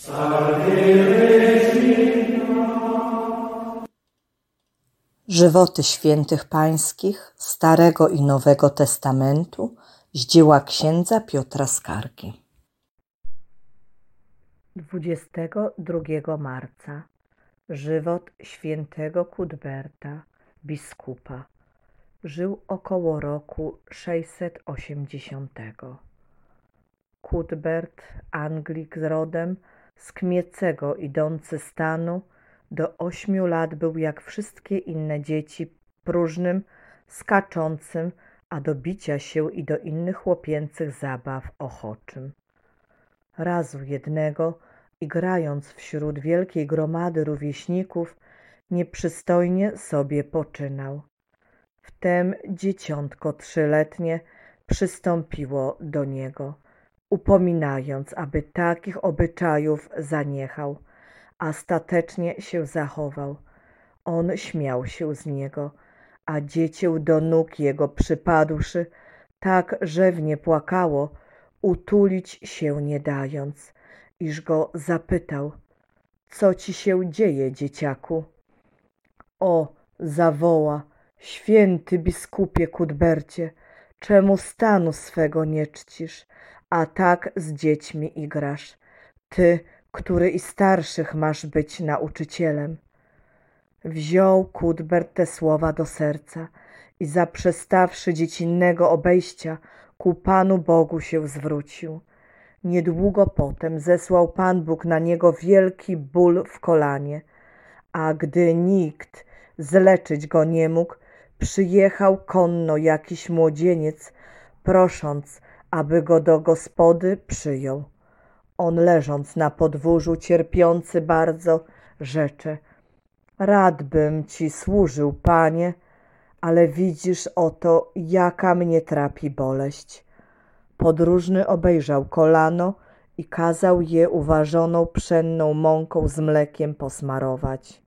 Żywoty świętych pańskich Starego i Nowego Testamentu z dzieła księdza Piotra Skargi. 22 marca żywot świętego Cuthberta, biskupa. Żył około roku 680. Cuthbert, Anglik rodem, z kmiecego idący stanu, do 8 lat był jak wszystkie inne dzieci próżnym, skaczącym, a do bicia się i do innych chłopięcych zabaw ochoczym. Razu jednego, igrając wśród wielkiej gromady rówieśników, nieprzystojnie sobie poczynał. Wtem dzieciątko 3-letnie przystąpiło do niego, upominając, aby takich obyczajów zaniechał, a statecznie się zachował. On śmiał się z niego, a dziecię do nóg jego przypadłszy, tak rzewnie płakało, utulić się nie dając, iż go zapytał: co ci się dzieje, dzieciaku? O, zawoła: święty biskupie Cuthbercie, czemu stanu swego nie czcisz, a tak z dziećmi igrasz? Ty, który i starszych masz być nauczycielem. Wziął Cuthbert te słowa do serca i zaprzestawszy dziecinnego obejścia, ku Panu Bogu się zwrócił. Niedługo potem zesłał Pan Bóg na niego wielki ból w kolanie, a gdy nikt zleczyć go nie mógł, przyjechał konno jakiś młodzieniec, prosząc, aby go do gospody przyjął. On, leżąc na podwórzu, cierpiący bardzo, rzecze: rad bym ci służył, panie, ale widzisz oto, jaka mnie trapi boleść. Podróżny obejrzał kolano i kazał je uważoną pszenną mąką z mlekiem posmarować.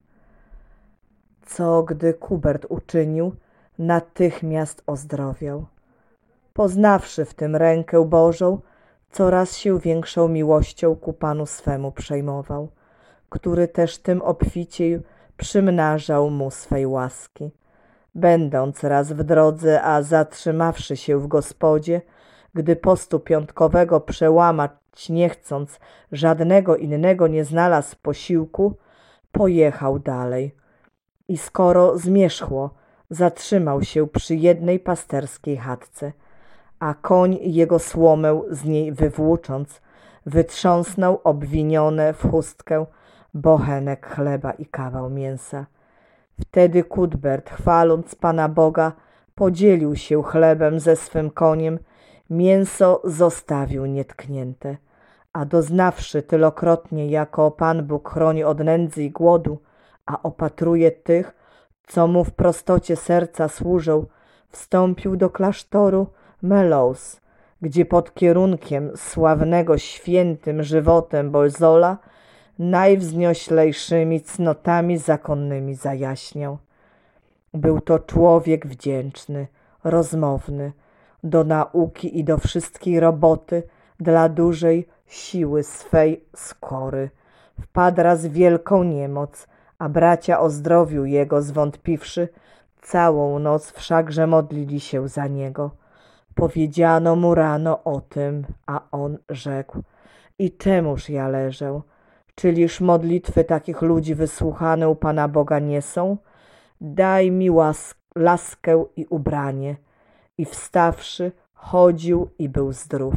Co gdy Cuthbert uczynił, natychmiast ozdrowiał. Poznawszy w tym rękę Bożą, coraz się większą miłością ku Panu swemu przejmował, który też tym obficiej przymnażał mu swej łaski. Będąc raz w drodze, a zatrzymawszy się w gospodzie, gdy postu piątkowego przełamać nie chcąc, żadnego innego nie znalazł posiłku, pojechał dalej. I skoro zmierzchło, zatrzymał się przy jednej pasterskiej chatce, a koń jego słomę z niej wywłócząc, wytrząsnął obwinione w chustkę bochenek chleba i kawał mięsa. Wtedy Cuthbert, chwaląc Pana Boga, podzielił się chlebem ze swym koniem, mięso zostawił nietknięte, a doznawszy tylokrotnie, jako Pan Bóg chroni od nędzy i głodu, a opatruje tych, co mu w prostocie serca służą, wstąpił do klasztoru Mellows, gdzie pod kierunkiem sławnego świętym żywotem Bolzola najwznioślejszymi cnotami zakonnymi zajaśniał. Był to człowiek wdzięczny, rozmowny, do nauki i do wszystkiej roboty dla dużej siły swej skory. Wpadł raz w wielką niemoc, a bracia o zdrowiu jego zwątpiwszy, całą noc wszakże modlili się za niego. Powiedziano mu rano o tym, a on rzekł: i czemuż ja leżę? Czyliż modlitwy takich ludzi wysłuchane u Pana Boga nie są? Daj mi laskę i ubranie. I wstawszy, chodził i był zdrów.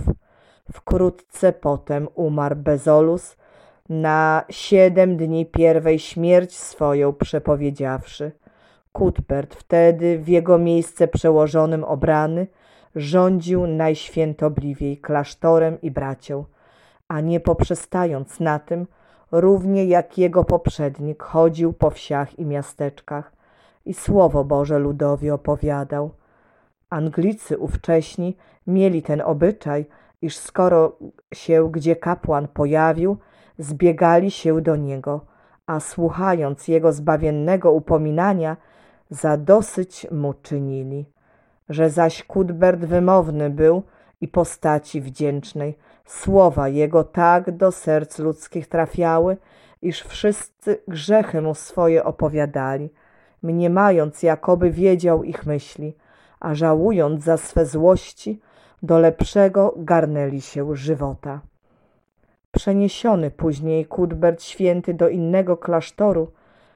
Wkrótce potem umarł Bezolus, na 7 dni pierwej śmierć swoją przepowiedziawszy. Cuthbert wtedy w jego miejsce przełożonym obrany rządził najświętobliwiej klasztorem i bracią, a nie poprzestając na tym, równie jak jego poprzednik chodził po wsiach i miasteczkach i Słowo Boże ludowi opowiadał. Anglicy ówcześni mieli ten obyczaj, iż skoro się gdzie kapłan pojawił, zbiegali się do niego, a słuchając jego zbawiennego upominania, za dosyć mu czynili. Że zaś Cuthbert wymowny był i postaci wdzięcznej, Słowa Jego tak do serc ludzkich trafiały, iż wszyscy grzechy Mu swoje opowiadali, mniemając, jakoby wiedział ich myśli, a żałując za swe złości, do lepszego garnęli się żywota. Przeniesiony później Cuthbert Święty do innego klasztoru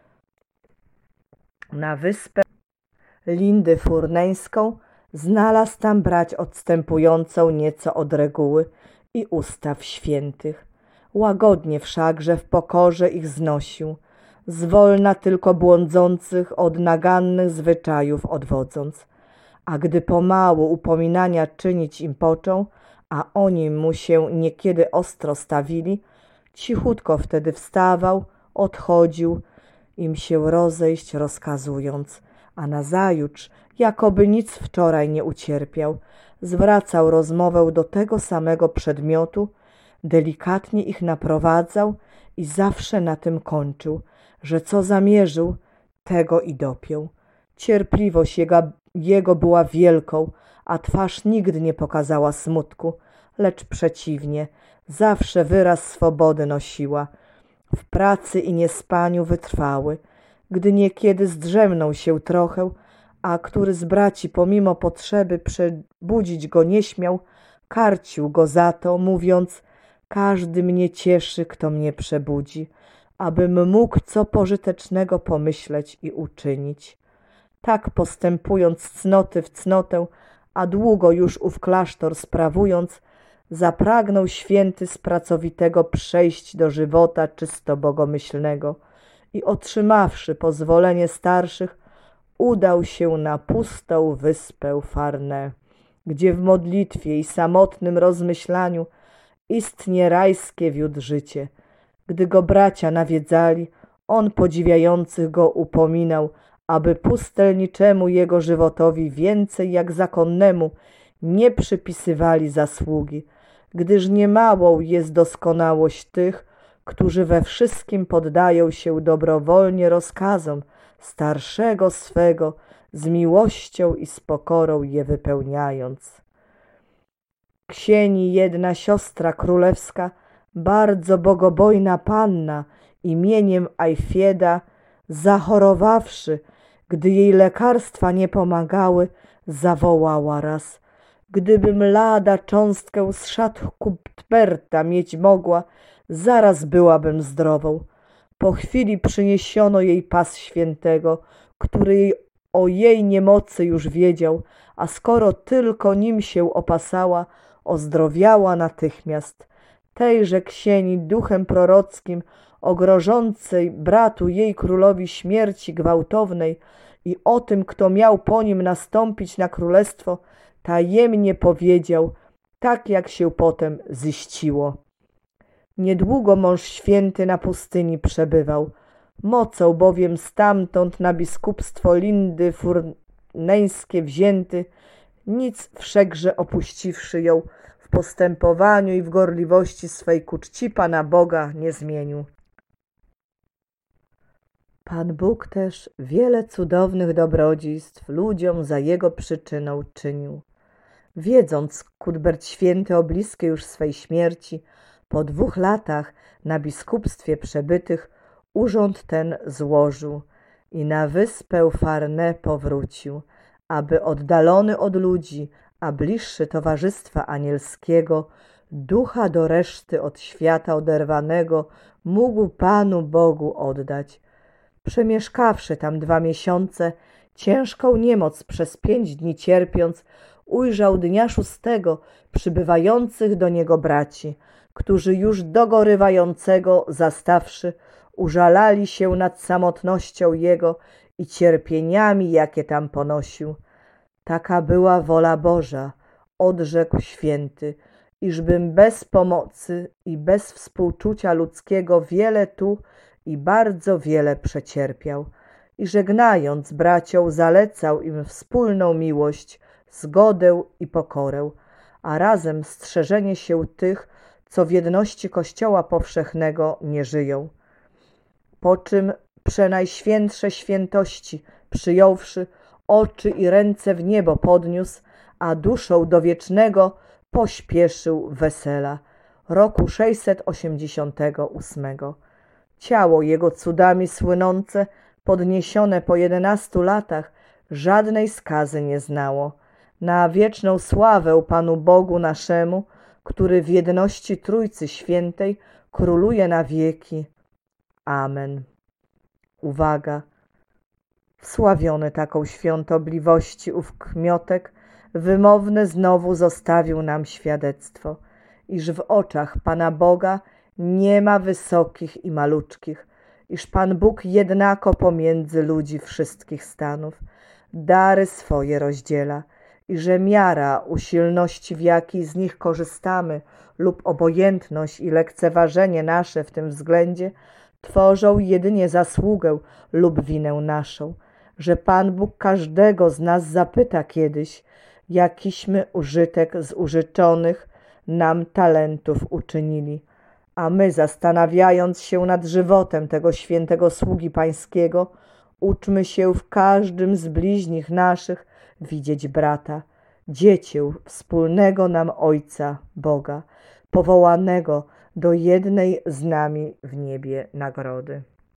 na wyspę Lindę Furneńską, znalazł tam brać odstępującą nieco od reguły i ustaw świętych. Łagodnie wszakże w pokorze ich znosił, zwolna tylko błądzących od nagannych zwyczajów odwodząc. A gdy pomału upominania czynić im począł, a oni mu się niekiedy ostro stawili, cichutko wtedy wstawał, odchodził, im się rozejść rozkazując, a nazajutrz, jakoby nic wczoraj nie ucierpiał, zwracał rozmowę do tego samego przedmiotu, delikatnie ich naprowadzał i zawsze na tym kończył, że co zamierzył, tego i dopiął. Cierpliwość jego była wielką, a twarz nigdy nie pokazała smutku, lecz przeciwnie, zawsze wyraz swobody nosiła. W pracy i niespaniu wytrwały, gdy niekiedy zdrzemnął się trochę, a który z braci pomimo potrzeby przebudzić go nie śmiał, karcił go za to, mówiąc: każdy mnie cieszy, kto mnie przebudzi, abym mógł co pożytecznego pomyśleć i uczynić. Tak postępując cnoty w cnotę, a długo już ów klasztor sprawując, zapragnął święty z pracowitego przejść do żywota czysto bogomyślnego i otrzymawszy pozwolenie starszych, udał się na pustą wyspę Farne, gdzie w modlitwie i samotnym rozmyślaniu istnie rajskie wiódł życie. Gdy go bracia nawiedzali, on podziwiających go upominał, aby pustelniczemu jego żywotowi więcej jak zakonnemu nie przypisywali zasługi, gdyż niemałą jest doskonałość tych, którzy we wszystkim poddają się dobrowolnie rozkazom starszego swego, z miłością i z pokorą je wypełniając. Ksieni jedna siostra królewska, bardzo bogobojna panna imieniem Ajfieda, zachorowawszy, gdy jej lekarstwa nie pomagały, zawołała raz: gdybym lada cząstkę z szat Cuthberta mieć mogła, zaraz byłabym zdrową. Po chwili przyniesiono jej pas świętego, który o jej niemocy już wiedział, a skoro tylko nim się opasała, ozdrowiała natychmiast. Tejże ksieni duchem prorockim o grożącej bratu jej królowi śmierci gwałtownej i o tym, kto miał po nim nastąpić na królestwo, tajemnie powiedział, tak jak się potem ziściło. Niedługo mąż święty na pustyni przebywał. Mocą bowiem stamtąd na biskupstwo Lindy Furneńskie wzięty, nic wszakże opuściwszy ją, w postępowaniu i w gorliwości swej ku czci Pana Boga nie zmienił. Pan Bóg też wiele cudownych dobrodziejstw ludziom za jego przyczyną czynił. Wiedząc Cuthbert Święty o bliskiej już swej śmierci, po 2 latach na biskupstwie przebytych urząd ten złożył i na wyspę Farne powrócił, aby oddalony od ludzi, a bliższy towarzystwa anielskiego, ducha do reszty od świata oderwanego mógł Panu Bogu oddać. Przemieszkawszy tam 2 miesiące, ciężką niemoc przez 5 dni cierpiąc, ujrzał dnia 6 przybywających do niego braci, którzy już dogorywającego zastawszy, użalali się nad samotnością jego i cierpieniami, jakie tam ponosił. Taka była wola Boża, odrzekł święty, iżbym bez pomocy i bez współczucia ludzkiego wiele tu i bardzo wiele przecierpiał. I żegnając braciom zalecał im wspólną miłość, zgodę i pokorę, a razem strzeżenie się tych, co w jedności Kościoła powszechnego nie żyją. Po czym przenajświętsze świętości przyjąwszy, oczy i ręce w niebo podniósł, a duszą do wiecznego pośpieszył wesela. roku 688. Ciało jego cudami słynące, podniesione po 11 latach, żadnej skazy nie znało. Na wieczną sławę Panu Bogu naszemu, który w jedności Trójcy Świętej króluje na wieki. Amen. Uwaga! Wsławiony taką świątobliwości ów kmiotek, wymowny znowu zostawił nam świadectwo, iż w oczach Pana Boga nie ma wysokich i maluczkich, iż Pan Bóg jednako pomiędzy ludzi wszystkich stanów dary swoje rozdziela i że miara usilności, w jakiej z nich korzystamy, lub obojętność i lekceważenie nasze w tym względzie tworzą jedynie zasługę lub winę naszą, że Pan Bóg każdego z nas zapyta kiedyś, jakiśmy użytek z użyczonych nam talentów uczynili, a my, zastanawiając się nad żywotem tego świętego sługi Pańskiego, uczmy się w każdym z bliźnich naszych widzieć brata, dziecię wspólnego nam Ojca Boga, powołanego do jednej z nami w niebie nagrody.